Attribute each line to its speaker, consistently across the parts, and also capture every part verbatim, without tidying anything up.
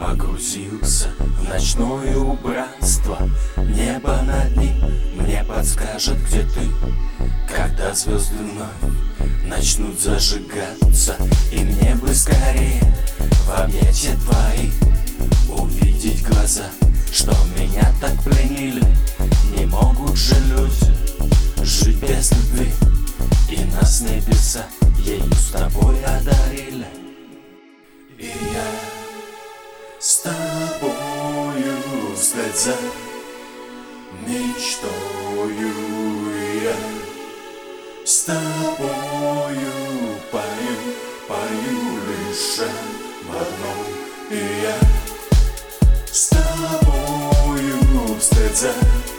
Speaker 1: Погрузился в ночное убранство. Небо над ним мне подскажет, где ты. Когда звезды вновь начнут зажигаться, и мне бы скорее в объятия твои увидеть глаза, что меня так пленили. Не могут же люди жить без любви, и нас небеса ею с тобой одарили. И я с тобою вслед за мечтою, я с тобою пою, пою лишь об одном. И я с тобою вслед за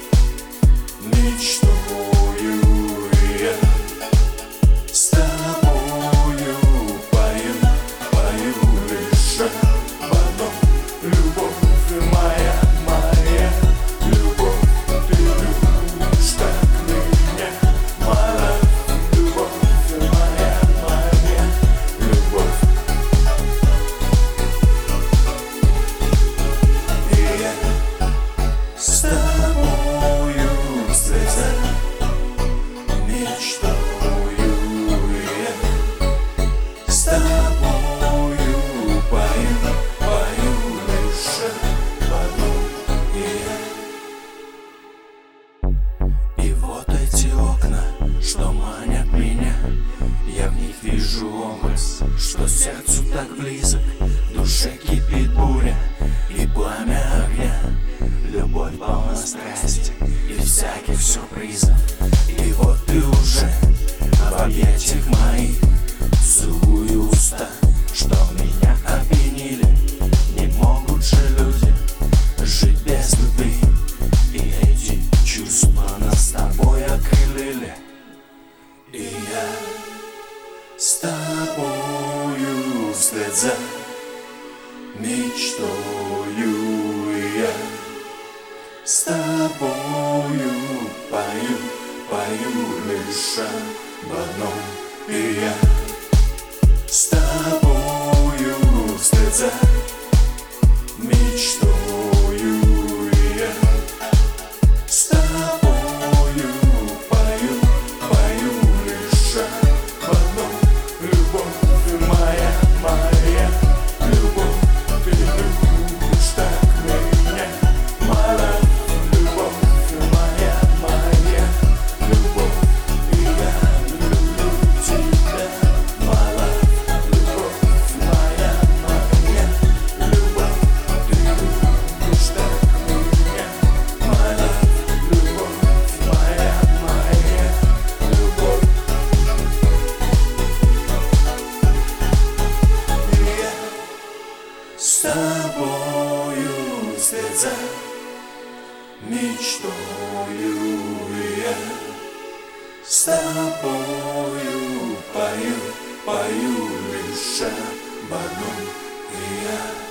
Speaker 1: мечтою, я с тобою пою, пою лишь об одном. Любовь моя, моя любовь, ты любишь так меня, моя любовь, моя, моя любовь. И я с тобою вслед за мечтою, я с тобою пою, пою лишь об одном. И я И вот эти окна, что манят меня, я в них вижу образ, что сердцу так близок. В душе кипит буря и пламя огня. Любовь полна страсти и всяких сюрпризов. И вот ты уже в объятиях моих, целую уста, что меня опьянили. Не могут же люди жить без любви, и эти чувства нас с тобой окрылили. И я с тобою вслед за мечтою, я с тобою пою, пою лишь об одном. И я с тобою вслед за мечтою, я с тобою пою, пою лишь об одном. Любовь моя, моя любовь, ты любишь так меня, моя любовь, моя, моя любовь. И я люблю тебя, моя любовь, моя, моя любовь. Ты любишь так меня, моя любовь, моя, моя любовь. И я с тобою вслед за мечтою, я с тобою пою, пою лишь об одном. И я